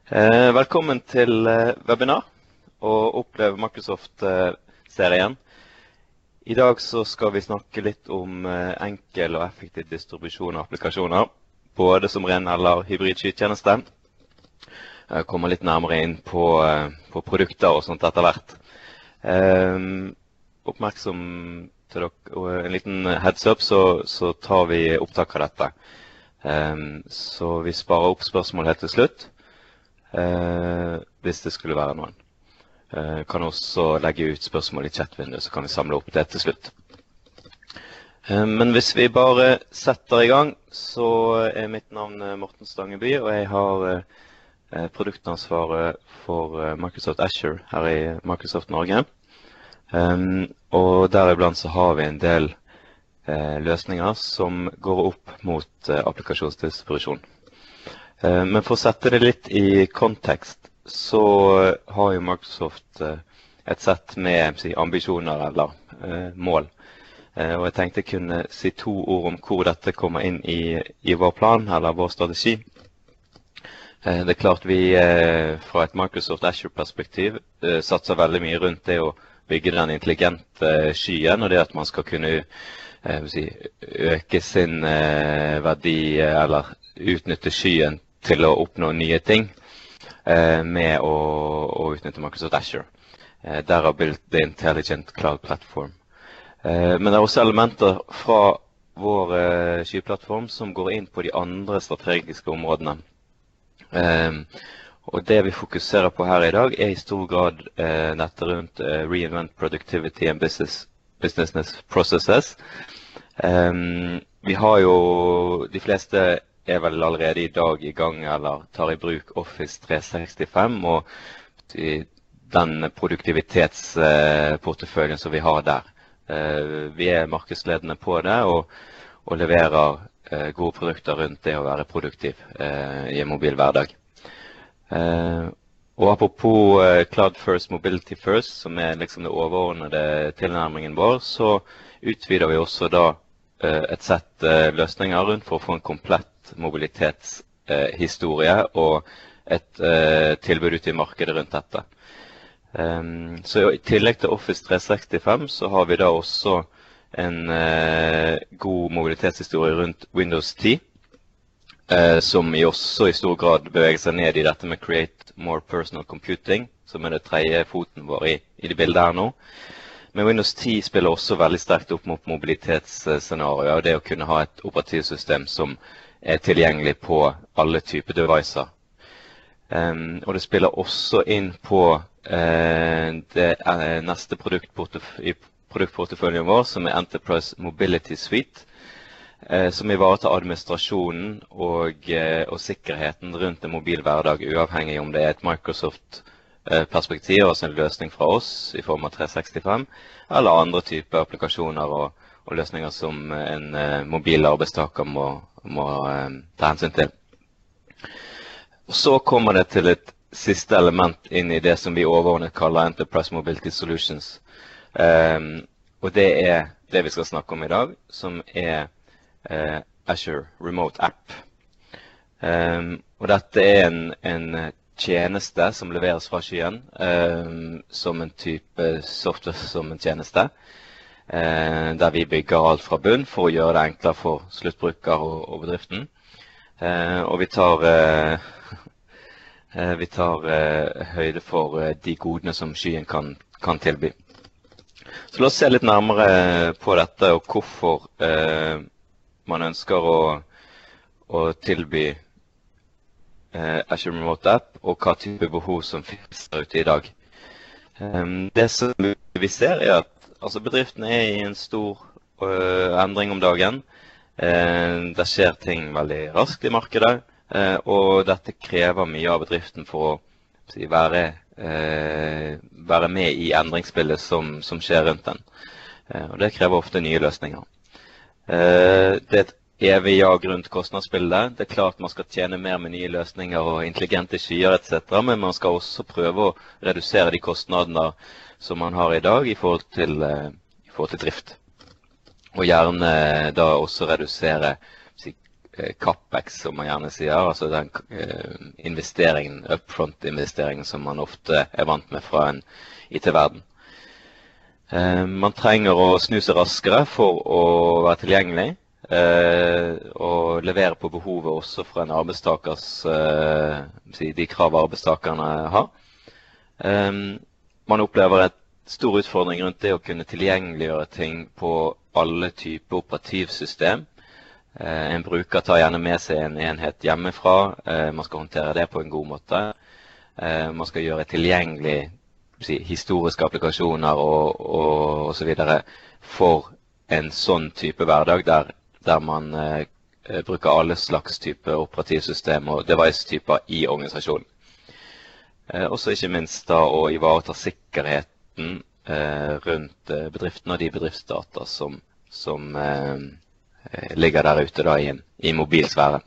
Velkommen til webinar og Opplev Microsoft-serien. I dag så skal vi snakke litt om enkel og effektiv distribusjon av applikasjoner, både som ren eller hybrid skytjeneste. Jeg kommer litt nærmere inn på produkter og sånt etter hvert. Oppmerksom til dere, og en liten heads up, så tar vi opptak av dette. Så vi sparer opp spørsmål helt til slutt. Hvis det skulle være noen. Kan også legge ut spørsmål i chatvinduet, så kan vi samle opp det til slutt. Men hvis vi bare setter i gang, så er mitt navn Morten Stangeby, og jeg har produktansvaret for Microsoft Azure her i Microsoft Norge. Og deriblant så har vi en del løsninger som går opp mot applikasjonsdistribusjon. Men for å sette det litt i kontekst, så har jo Microsoft et sett med ambisjoner eller mål. Og jeg tenkte jeg kunne si 2 ord om hvor dette kommer inn i vår plan, eller vår strategi. Det er klart vi fra et Microsoft Azure-perspektiv satser veldig mye rundt det å bygge den intelligente skyen, og det at man skal kunne øke sin verdi, eller utnytte skyen til å oppnå nye ting med å utnytte Microsoft Azure. Der har built the Intelligent Cloud Platform. Men det er også elementer fra vår skyplattform som går inn på de andre strategiske områdene. Og det vi fokuserer på her i dag er i stor grad dette rundt Reinvent Productivity and Business Processes. Vi har jo de fleste er vel allerede i dag i gang eller tar i bruk Office 365 og den produktivitetsporteføljen som vi har der. Vi er markedsledende på det og leverer gode produkter rundt det å være produktiv i en mobil hverdag. Og apropos Cloud First, Mobility First, som er liksom det overordnede tilnærmingen vår, så utvider vi også da et sett løsninger rundt for å få en komplett mobilitetshistorie og et tilbud ut i markedet rundt dette. Så i tillegg til Office 365 så har vi da også en god mobilitetshistorie rundt Windows 10, som også i stor grad beveger seg ned i dette med Create More Personal Computing, som er det tredje foten vår i det bildet her nå. Men Windows 10 spiller også veldig sterkt opp mot mobilitetsscenarier, og det å kunne ha et operativsystem som er tilgjengelig på alle typer devicer. Og det spiller også inn på det neste produktporteføljen vår, som er Enterprise Mobility Suite, som ivaretar administrasjonen og sikkerheten rundt en mobil hverdag, uavhengig om det er et Microsoft-perspektiv, altså en løsning fra oss i form av 365, eller andre typer applikasjoner og løsninger som en mobil arbeidstaker må ta hensyn til. Og så kommer det til et siste element inn i det som vi overordnet kaller Enterprise Mobility Solutions. Og det er det vi skal snakke om i dag, som er Azure Remote App. Og dette er en tjeneste som leveres fra skyen, som en type software som en tjeneste, der vi bygger alt fra bunn for å gjøre det enklere for sluttbruker og bedriften. Og vi tar høyde for de godene som skyen kan tilby. Så la oss se litt nærmere på dette og hvorfor man ønsker å tilby Azure Remote App, og hva type behov som finnes der ute i dag. Det som vi ser er at bedriftene er i en stor endring om dagen. Det skjer ting veldig raskt i markedet, og dette krever mye av bedriften for å være med i endringsbildet som skjer rundt den. Og det krever ofte nye løsninger. Det er et evig jag rundt kostnadsbildet. Det er klart man skal tjene mer med nye løsninger og intelligente skyer etc., men man skal også prøve å redusere de kostnadene som man har i dag i forhold til drift. Og gjerne da også redusere CapEx, som man gjerne sier, altså den investeringen, upfront-investeringen som man ofte vant med fra en IT-verden. Man trenger å snu seg raskere for å være tilgjengelig, og levere på behovet også fra en arbeidstakers, de krav arbeidstakerne har. Man opplever et stor utfordring rundt det å kunne tilgjengeliggjøre ting på alle typer operativsystem. En bruker tar gjerne med seg en enhet hjemmefra, man skal håndtere det på en god måte. Man skal gjøre tilgjengelig historiske applikasjoner og så videre for en sånn type hverdag der man bruker alle slags type operativsystem og device-typer i organisasjonen. Også ikke minst da å ivareta sikkerheten rundt bedriften og de bedriftsdata som ligger der ute da i mobilsfæren.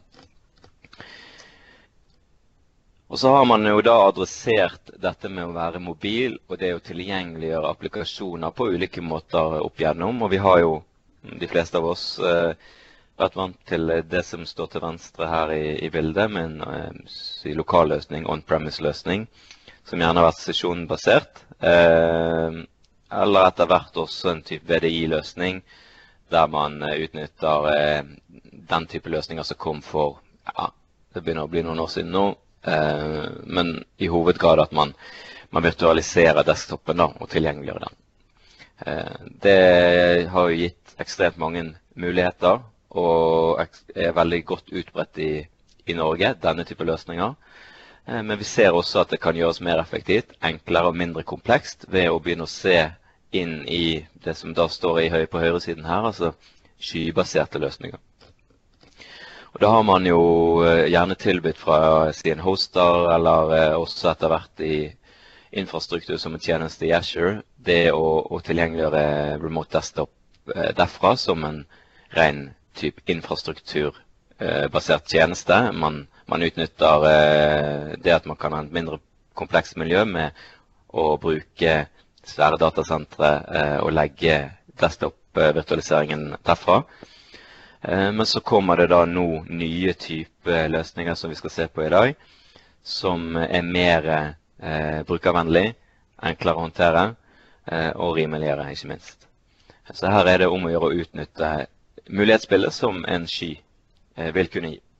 Og så har man jo da adressert dette med å være mobil, og det å tilgjengeliggjøre applikasjoner på ulike måter opp igjennom. Og vi har jo, de fleste av oss, vært vant til det som står til venstre her i bildet, med en lokalløsning, on-premise-løsning, som gjerne har vært sesjonbasert. Eller etter hvert også en type VDI-løsning, der man utnytter den type løsninger som kom for, det begynner å bli noen år siden nå, men i hovedgrad at man virtualiserer desktopen da, og tilgjengeliggjør den. Det har jo gitt ekstremt mange muligheter, og veldig godt utbredt i Norge, denne type løsninger. Men vi ser også at det kan gjøres mer effektivt, enklere og mindre komplekst, ved å begynne å se inn i det som da står på høyresiden her, altså skybaserte løsninger. Og da har man jo gjerne tilbudt fra en hoster, eller også etter hvert i infrastruktur som en tjeneste i Azure, det å tilgjengeliggjøre remote desktop derfra som en ren type infrastrukturbasert tjeneste. Man utnytter det at man kan ha et mindre komplekst miljø med å bruke svære datasentre og legge desktop-virtualiseringen derfra. Men så kommer det da nå nye typer løsninger som vi skal se på i dag, som mer brukervennlig, enklere å håndtere og rimeligere, ikke minst. Så her er det om å gjøre å utnytte mulighetsbildet som en sky vil kunne gi.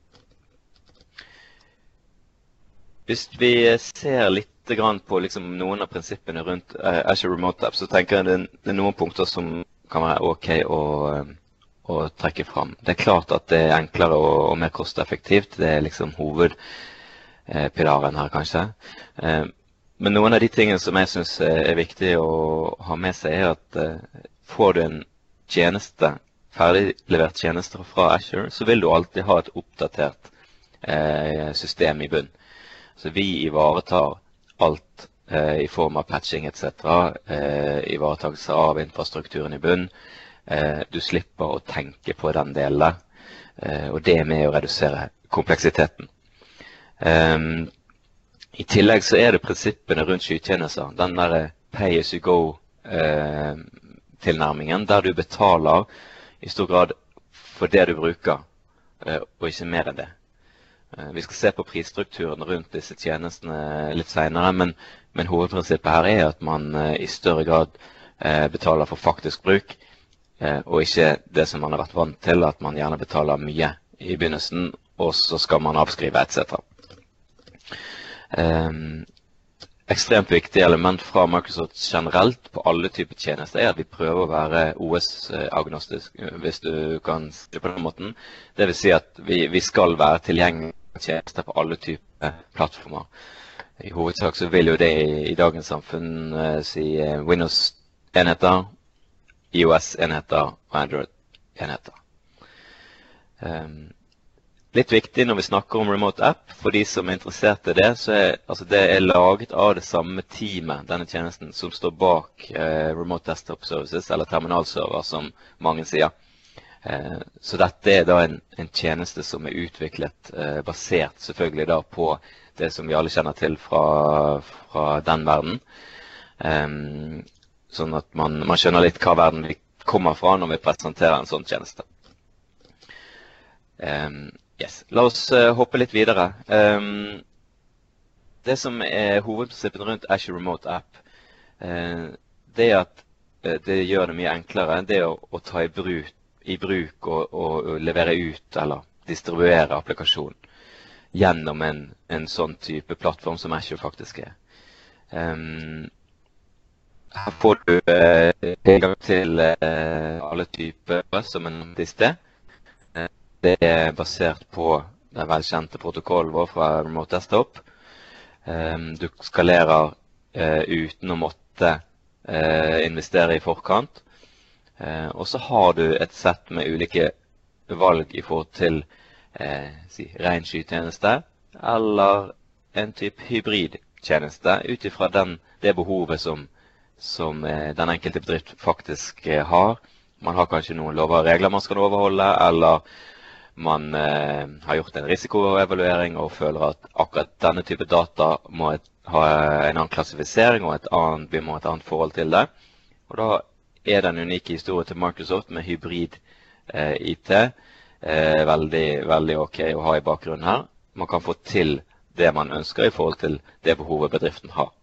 Hvis vi ser litt på liksom noen av prinsippene rundt Azure Remote Apps, så tenker jeg det er noen punkter som kan være ok å trekke fram. Det er klart at det er enklere og mer kosteffektivt. Det er liksom hovedpilaren her, kanskje. Men noen av de tingene som jeg synes er viktig å ha med seg, er at får du en tjeneste, ferdiglevert tjenester fra Azure, så vil du alltid ha et oppdatert system i bunn. Så vi ivaretar alt i form av patching etc., ivaretagelse av infrastrukturen i bunn. Du slipper å tenke på den delen, og det er med å redusere kompleksiteten. I tillegg så er det prinsippene rundt skytjenester, den der pay-as-you-go tilnærmingen, der du betaler i stor grad for det du bruker, og ikke mer enn det. Vi skal se på prisstrukturen rundt disse tjenestene litt senere, men hovedprinsippet her er at man i større grad betaler for faktisk bruk, og ikke det som man har vært vant til, at man gjerne betaler mye i begynnelsen, og så skal man avskrive etc. Ekstremt viktig element fra Microsoft generelt på alle typer tjenester er at vi prøver å være OS-agnostisk, hvis du kan si det på den måten. Det vil si at vi skal være tilgjengelige tjenester på alle typer plattformer. I hovedsak så vil jo det i dagens samfunn si Windows-enheter, iOS-enheter og Android-enheter. Litt viktig når vi snakker om Remote App, for de som er interessert i det, så det er laget av det samme teamet, denne tjenesten, som står bak Remote Desktop Services, eller terminalserver, som mange sier. Så dette er da en tjeneste som er utviklet, basert selvfølgelig da på det som vi alle kjenner til fra den verden. Sånn at man skjønner litt hva verden vi kommer fra når vi presenterer en sånn tjeneste. Yes. La oss hoppe litt videre. Det som hovedprinsippet rundt Azure Remote App, det at det gjør det mye enklere, det å ta i bruk og levere ut eller distribuere applikasjon gjennom en sånn type plattform som Azure faktisk er. Her får du tilgang til alle typer som en nevnte i sted. Det er basert på den velkjente protokollen vår fra Remote Desktop. Du skalerer uten å måtte investere i forkant. Og så har du et sett med ulike valg i forhold til ren skytjeneste eller en type hybridtjeneste ut ifra det behovet som den enkelte bedrift faktisk har. Man har kanskje noen lover og regler man skal overholde, eller man har gjort en risikoevaluering og føler at akkurat denne type data må ha en annen klassifisering og vi må ha et annet forhold til det. Og da er den unike historien til Microsoft med hybrid IT veldig, veldig ok å ha i bakgrunnen her. Man kan få til det man ønsker i forhold til det behovet bedriften har.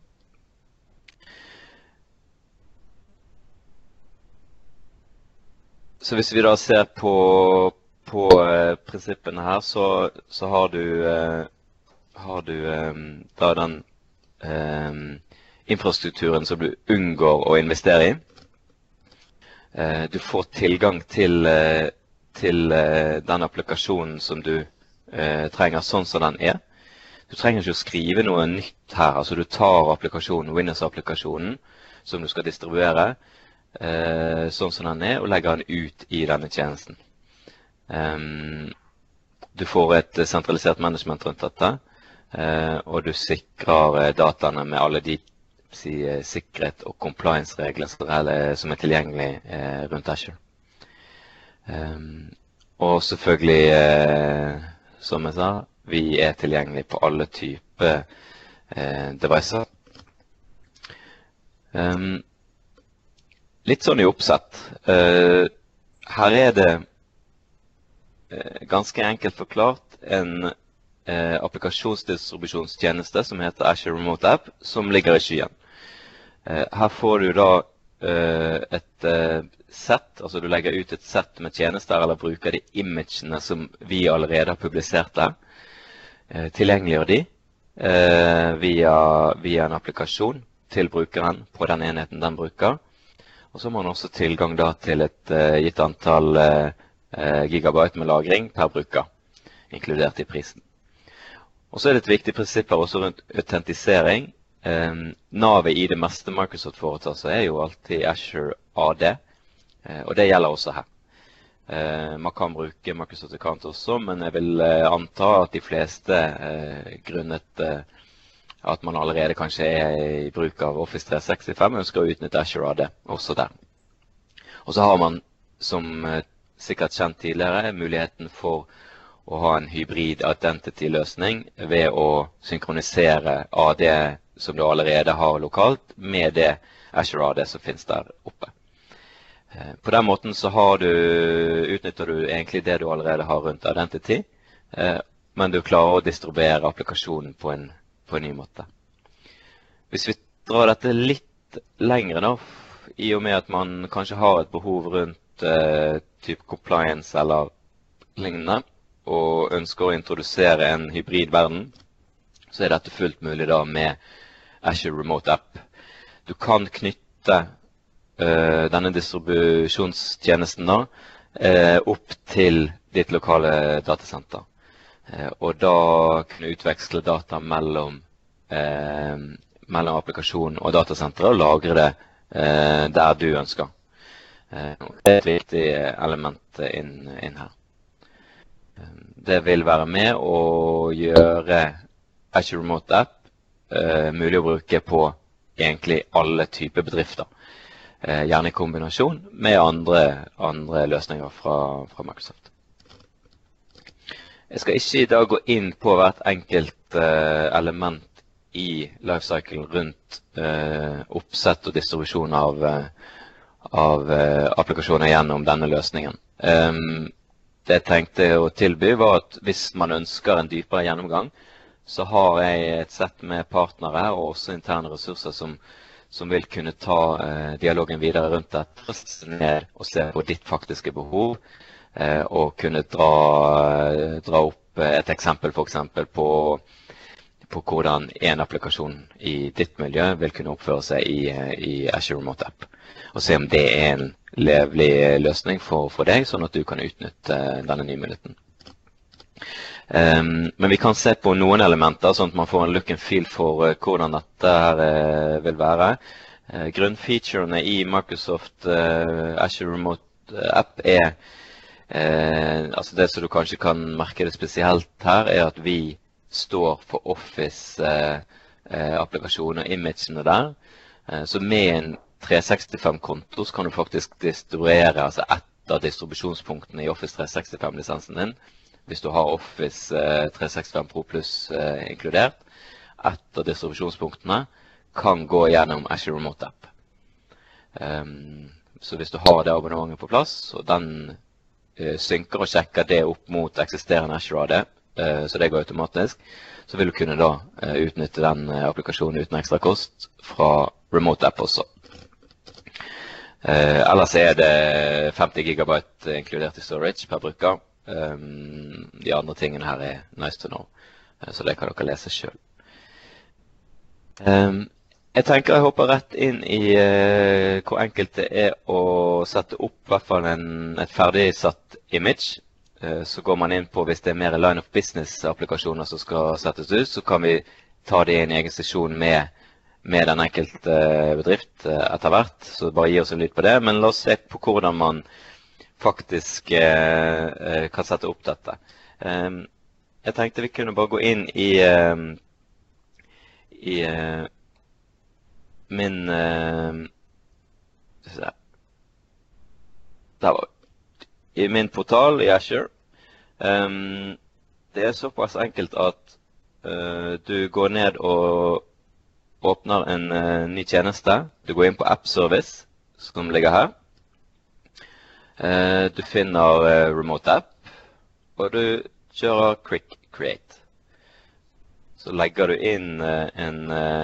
Så hvis vi da ser på prinsippene her, så har du da den infrastrukturen som du unngår å investere i. Du får tilgang til den applikasjonen som du trenger sånn som den er. Du trenger ikke å skrive noe nytt her. Altså du tar applikasjonen, Windows-applikasjonen som du skal distribuere, sånn som den er, og legger den ut i denne tjenesten. Du får et sentralisert management rundt dette, og du sikrer dataene med alle de sikkerhet- og compliance-regler som er tilgjengelig rundt Azure. Og selvfølgelig, som jeg sa, vi er tilgjengelige på alle typer devices. Litt sånn i oppsett. Her er det ganske enkelt forklart en applikasjonsdistribusjonstjeneste som heter Azure Remote App, som ligger i skyen. Her får du da et sett, altså du legger ut et sett med tjenester, eller bruker de imagene som vi allerede har publisert der. Tilgjengeliggjør de via en applikasjon til brukeren på den enheten den bruker. Og så har man også tilgang da til et gitt antall gigabyte med lagring per bruker, inkludert i prisen. Og så er det et viktig prinsipp også rundt autentisering. Navet i det meste Microsoft foretar seg er jo alltid Azure AD, og det gjelder også her. Man kan bruke Microsoft Account også, men jeg vil anta at de fleste grunnet at man allerede kanskje er i bruk av Office 365, ønsker å utnytte Azure AD også der. Og så har man, som sikkert kjent tidligere, muligheten for å ha en hybrid identity-løsning ved å synkronisere AD som du allerede har lokalt med det Azure AD som finnes der oppe. På den måten så utnytter du egentlig det du allerede har rundt identity, men du klarer å distribuere applikasjonen på en ny måte. Hvis vi drar dette litt lengre nå, i og med at man kanskje har et behov rundt type compliance eller lignende, og ønsker å introdusere en hybridverden, så er dette fullt mulig da med Azure Remote App. Du kan knytte denne distribusjonstjenesten da, opp til ditt lokale datasenter. Og da kunne utveksle data mellom applikasjonen og datasenteret og lagre det der du ønsker. Det er et viktig element inn her. Det vil være med å gjøre Azure Remote App mulig å bruke på egentlig alle typer bedrifter. Gjerne i kombinasjon med andre løsninger fra Microsoft. Jeg skal ikke i dag gå inn på hvert enkelt element i lifecyclen rundt oppsett og distribusjon av applikasjoner gjennom denne løsningen. det jeg tenkte å tilby var at hvis man ønsker en dypere gjennomgang, så har jeg et sett med partnere og også interne ressurser som vil kunne ta dialogen videre rundt dette, ned og se på ditt faktiske behov, og kunne dra opp et eksempel for eksempel på hvordan en applikasjon i ditt miljø vil kunne oppføre seg i Azure Remote App. Og se om det er en levelig løsning for deg, sånn at du kan utnytte denne nye muligheten. Men vi kan se på noen elementer, sånn at man får en look and feel for hvordan dette her vil være. Grunnfeaturene i Microsoft Azure Remote App altså det som du kanskje kan merke det spesielt her, er at vi står for Office-applikasjoner og imagene der. Så med en 365-konto så kan du faktisk distribuere altså ett av distribusjonspunktene i Office 365-lisensen din, hvis du har Office 365 Pro Plus inkludert. Et av distribusjonspunktene kan gå gjennom Azure Remote App. Så hvis du har det abonnementet på plass, og den synker og sjekker det opp mot eksisterende Azure AD, så det går automatisk, så vil du kunne da utnytte den applikasjonen uten ekstra kost fra Remote App også. Ellers er det 50 GB inkludert i storage per bruker. De andre tingene her er nice to know, så det kan dere lese selv. Jeg tenker jeg hopper rett inn i hvor enkelt det er å sette opp i hvert fall et ferdig satt image. Så går man inn på, hvis det er mer line of business-applikasjoner som skal settes ut, så kan vi ta det i en egen sesjon med den enkelte bedrift etter hvert. Så bare gi oss en lyd på det, men la oss se på hvordan man faktisk kan sette opp dette. Jeg tenkte vi kunne bare gå inn i min i min portal i Azure. Det er såpass enkelt at du går ned og åpner en ny tjeneste. Du går inn på App Service, som ligger her. Du finner Remote App, og du kjører Quick Create. Så legger du inn en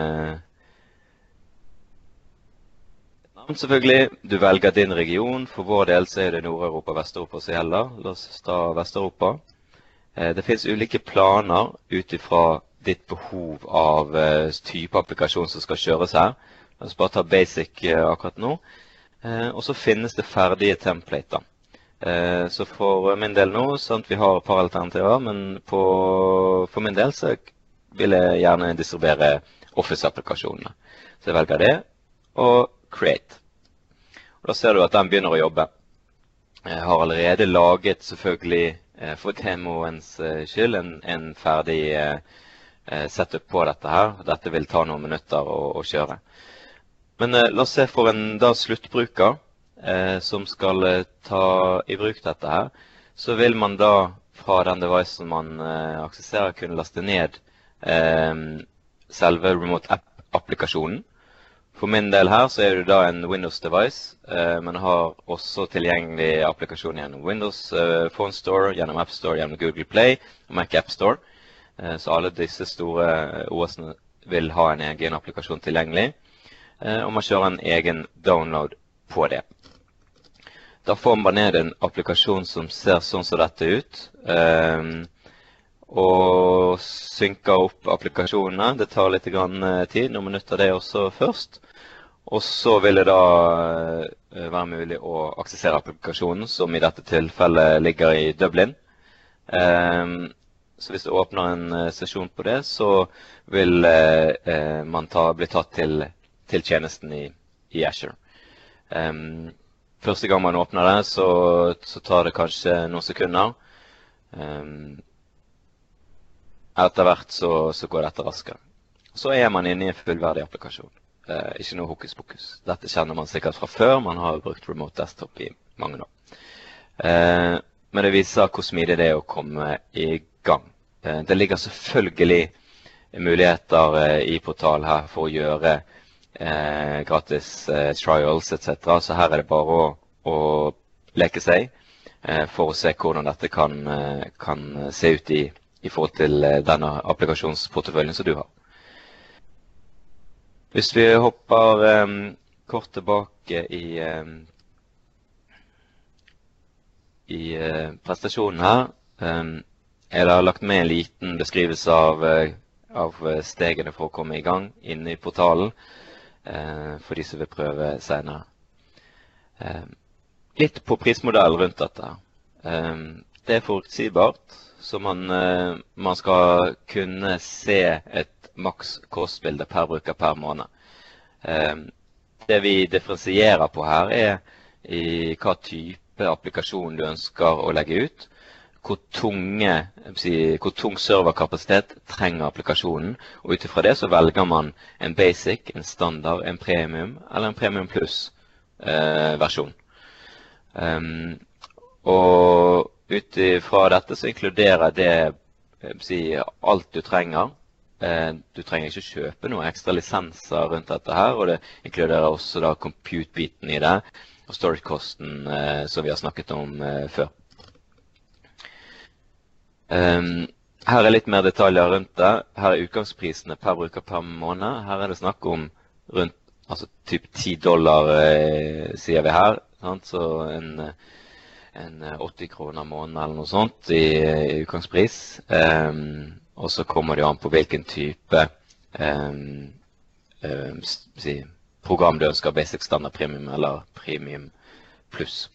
navn selvfølgelig. Du velger din region. For vår del så er det Nord-Europa og Vest-Europa som gjelder. La oss ta Vest-Europa. Det finnes ulike planer utifra ditt behov av type applikasjon som skal kjøres her. La oss bare ta basic akkurat nå. Og så finnes det ferdige templater. Så for min del nå, sånn at vi har et par alternativer, men for min del så vil jeg gjerne distribuere Office-applikasjonene. Så jeg velger det, og Create. Og da ser du at den begynner å jobbe. Jeg har allerede laget, selvfølgelig for demoens skyld, en ferdig setup på dette her. Dette vil ta noen minutter å kjøre. Men la oss se for en sluttbruker som skal ta i bruk dette her. Så vil man da fra den devicen man aksesserer kunne laste ned selve Remote App-applikasjonen. For min del her så er det da en Windows-device, men har også tilgjengelig applikasjon gjennom Windows Phone Store, gjennom App Store, gjennom Google Play og Mac App Store. Så alle disse store OS-ene vil ha en egen applikasjon tilgjengelig, og man kjører en egen download på det. Da får man ned en applikasjon som ser sånn som dette ut, og synker opp applikasjonene. Det tar litt tid, noen minutter det også først. Og så vil det da være mulig å aksessere applikasjonen, som i dette tilfellet ligger i Dublin. Så hvis du åpner en sesjon på det, så vil man bli tatt til tjenesten i Azure. Første gang man åpner det, så tar det kanskje noen sekunder. Etter hvert så går dette raskere. Så er man inne i en fullverdig applikasjon. Ikke noe hokus pokus. Dette kjenner man sikkert fra før. Man har brukt Remote Desktop i mange år. Men det viser hvor smidig det er å komme i gang. Det ligger selvfølgelig muligheter i portal her for å gjøre gratis trials etc. Så her er det bare å leke seg. for å se hvordan dette kan se ut i forhold til denne applikasjonsporteføljen som du har. Hvis vi hopper kort tilbake i prestasjonen her, jeg har lagt med en liten beskrivelse av stegene for å komme i gang inne i portalen, for de som vil prøve senere. Litt på prismodellen rundt dette. Det forutsigbart, så man skal kunne se et maks kostbilde per bruker per måned. Det vi differensierer på her i hva type applikasjon du ønsker å legge ut, hvor tung serverkapasitet trenger applikasjonen, og utifra det så velger man en basic, en standard, en premium eller en premium plus versjon. Og utifra dette så inkluderer det alt du trenger. Du trenger ikke kjøpe noen ekstra lisenser rundt dette her, og det inkluderer også da compute-biten i det, og storage-kosten som vi har snakket om før. Her litt mer detaljer rundt det. Her utgangsprisene per bruker per måned. Her det snakk om rundt, altså typ $10 sier vi her, sant? Så en 80 kroner måned eller noe sånt i utgangspris. Og så kommer det an på hvilken type program du ønsker, basic, standard, premium eller premium plus.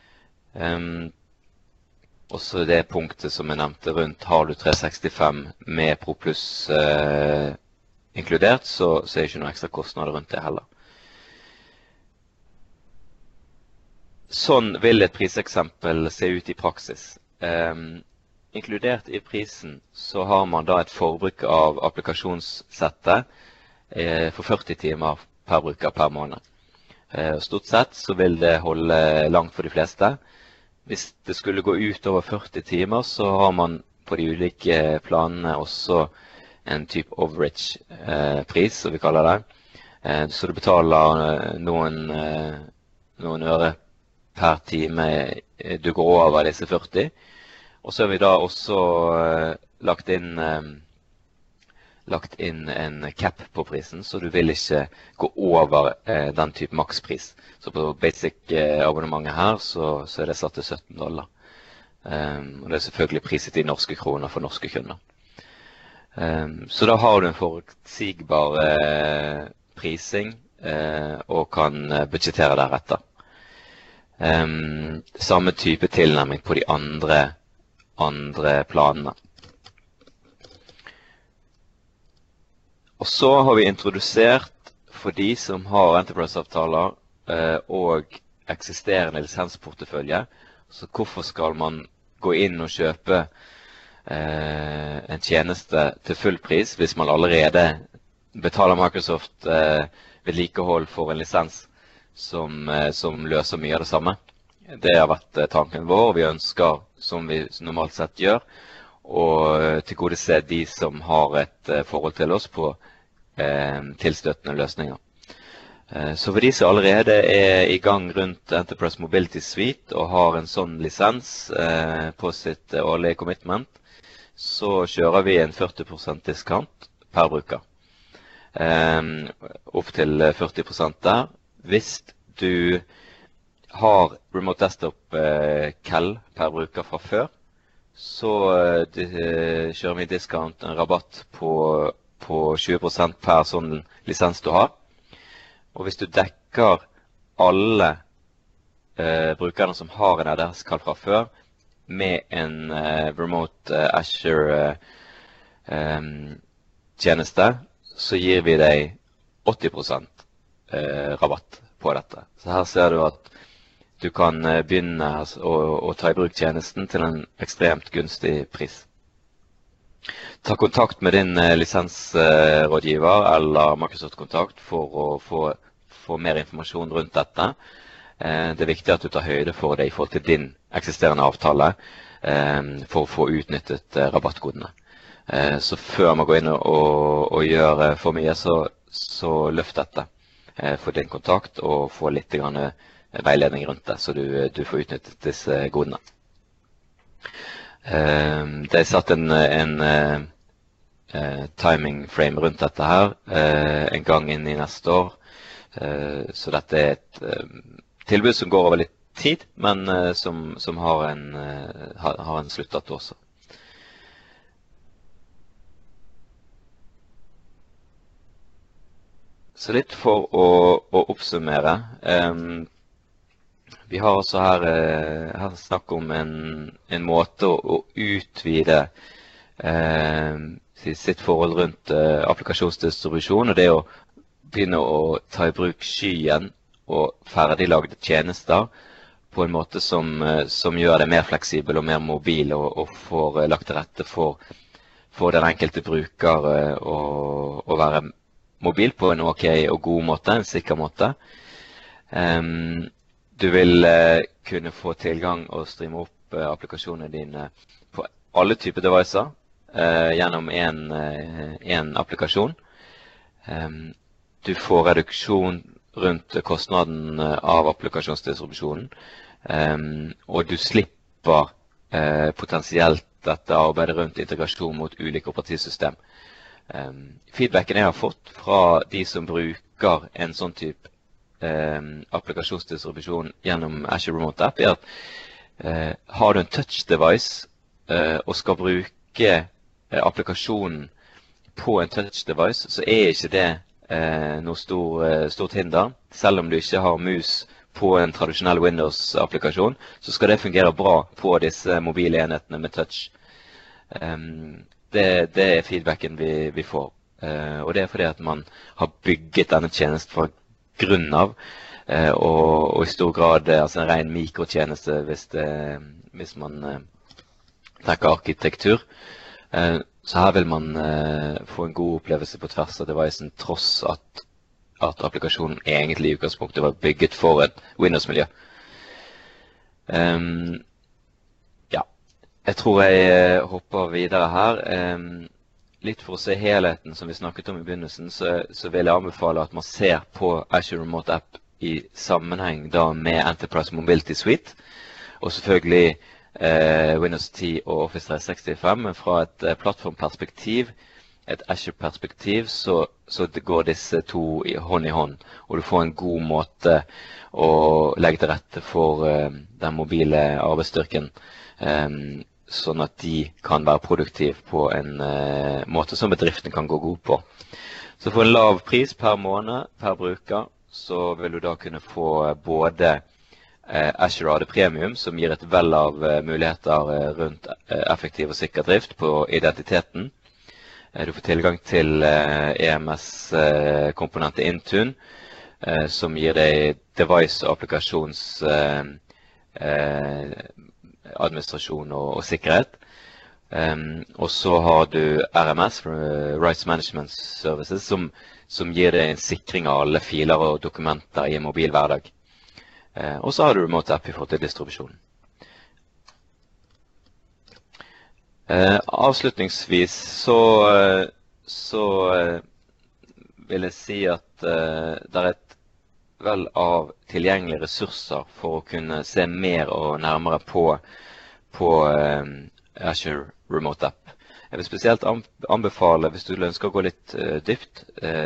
Også det punktet som jeg nevnte rundt, har du 365 med Pro Plus inkludert, så er det ikke noen ekstra kostnader rundt det heller. Sånn vil et priseksempel se ut i praksis. Inkludert i prisen så har man da et forbruk av applikasjonssettet for 40 timer per bruker per måned. Stort sett så vil det holde langt for de fleste. Hvis det skulle gå ut over 40 timer, så har man på de ulike planene også en type overage-pris, som vi kaller det. Så du betaler noen øre per time du går over disse 40. Og så har vi da også lagt inn en cap på prisen, så du vil ikke gå over den type makspris. Så på basic abonnementet her så er det satt til $17. Og det er selvfølgelig priset i norske kroner for norske kunder. Så da har du en forutsigbar prising og kan budsjettere deretter. Samme type tilnærming på de andre planene. Og så har vi introdusert for de som har Enterprise-avtaler og eksisterende lisensportefølje. Så hvorfor skal man gå inn og kjøpe en tjeneste til full pris hvis man allerede betaler Microsoft vedlikehold for en lisens som løser mye av det samme? Det har vært tanken vår, og vi ønsker, som vi normalt sett gjør, og tilgodese de som har et forhold til oss på tilstøttende løsninger. Så for de som allerede er i gang rundt Enterprise Mobility Suite og har en sånn lisens på sitt årlige commitment, så kjører vi en 40% diskant per bruker. Opp til 40% der. Hvis du har Remote Desktop CAL per bruker fra før, så kjører vi discount, en rabatt på 20% per sånn lisens du har. Og hvis du dekker alle brukerne som har en ADS-CAL fra før, med en Remote Azure tjeneste, så gir vi deg 80% rabatt på dette. Så her ser du at du kan begynne å ta i bruk tjenesten til en ekstremt gunstig pris. Ta kontakt med din lisensrådgiver eller Microsoft-kontakt for å få mer informasjon rundt dette. Det er viktig at du tar høyde for det i forhold til din eksisterende avtale for å få utnyttet rabattkodene. Så før man går inn og gjør for mye, så løft dette for din kontakt og få litt veiledning rundt det, så du får utnyttet disse kodene. Det er satt en timing frame rundt dette her, en gang inn i neste år. Så dette er et tilbud som går over litt tid, men som har en sluttdato også. Så litt for å oppsummere. Vi har også her snakk om en måte å utvide sitt forhold rundt applikasjonsdistribusjon, og det å begynne å ta i bruk skyen og ferdiglagde tjenester på en måte som gjør det mer fleksibel og mer mobil, og får lagt til rette for den enkelte bruker å være mobil på en ok og god måte, en sikker måte. Du vil kunne få tilgang og streame opp applikasjonene dine på alle typer devicer gjennom en applikasjon. Du får reduksjon rundt kostnaden av applikasjonsdistribusjonen, og du slipper potensielt dette arbeidet rundt integrasjon mot ulike operativsystem. Feedbacken jeg har fått fra de som bruker en sånn type applikasjonsdistribusjon gjennom Azure Remote App, er at har du en touch device og skal bruke applikasjonen på en touch device, så er ikke det noe stort hinder. Selv om du ikke har mus på en tradisjonell Windows-applikasjon, så skal det fungere bra på disse mobile enhetene med touch. Det er feedbacken vi får. Og det er fordi at man har bygget denne tjenesten fra grunn av, og i stor grad altså en ren mikrotjeneste hvis man tenker arkitektur. Så her vil man få en god opplevelse på tvers av devicen, tross at applikasjonen egentlig i utgangspunktet var bygget for et Windows-miljø. Ja, jeg tror jeg hopper videre her. Litt for å se helheten som vi snakket om i begynnelsen, så vil jeg anbefale at man ser på Azure Remote App i sammenheng da med Enterprise Mobility Suite, og selvfølgelig Windows 10 og Office 365, men fra et plattformperspektiv, et Azure-perspektiv, så det går disse to hånd i hånd, og du får en god måte å legge til rette for den mobile arbeidsstyrken, sånn at de kan være produktive på en måte som bedriften kan gå god på. Så for en lav pris per måned, per bruker, så vil du da kunne få både Azure AD Premium, som gir et vell av muligheter rundt effektiv og sikker drift på identiteten. Du får tilgang til EMS-komponentet Intune, som gir deg device- og applikasjonsadministrasjon og sikkerhet. Og så har du RMS, Rights Management Services, som gir deg en sikring av alle filer og dokumenter i en mobil hverdag. Og så har du Remote App i forhold til distribusjonen. Avslutningsvis så vil jeg si at det er et vell av tilgjengelige ressurser for å kunne se mer og nærmere på Azure Remote App. Jeg vil spesielt anbefale, hvis du ønsker å gå litt dypt,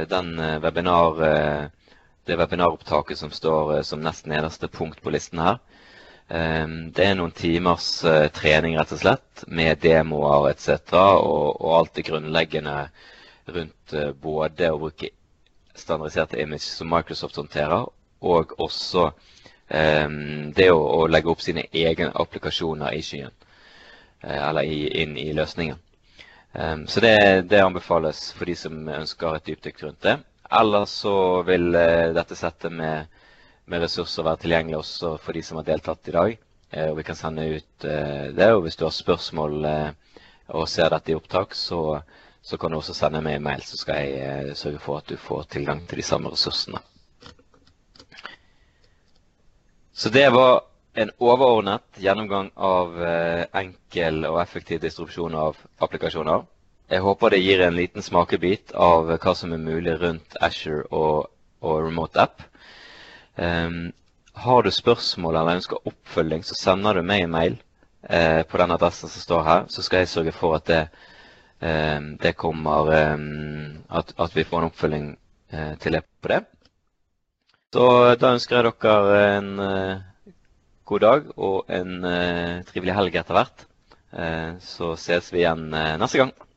det webinaropptaket som står som nest nederste punkt på listen her. Det er noen timers trening rett og slett, med demoer etc. Og alt det grunnleggende rundt både å bruke standardiserte image som Microsoft håndterer, og også det å legge opp sine egne applikasjoner i skyen, eller inn i løsningen. Så det anbefales for de som ønsker et dypdykk rundt det. Ellers så vil dette settet med ressurser være tilgjengelig også for de som har deltatt i dag. Og vi kan sende ut det, og hvis du har spørsmål og ser dette i opptak, så kan du også sende meg en mail, så skal jeg sørge for at du får tilgang til de samme ressursene. Så det var en overordnet gjennomgang av enkel og effektiv distribusjon av applikasjoner. Jeg håper det gir en liten smakebit av hva som er mulig rundt Azure og Remote App. Har du spørsmål eller ønsker oppfølging, så sender du meg en mail på den adressen som står her, så skal jeg sørge for at det kommer, at vi får en oppfølging til det på det. Så da ønsker jeg dere en god dag og en trivelig helg etter hvert. Så ses vi igjen neste gang.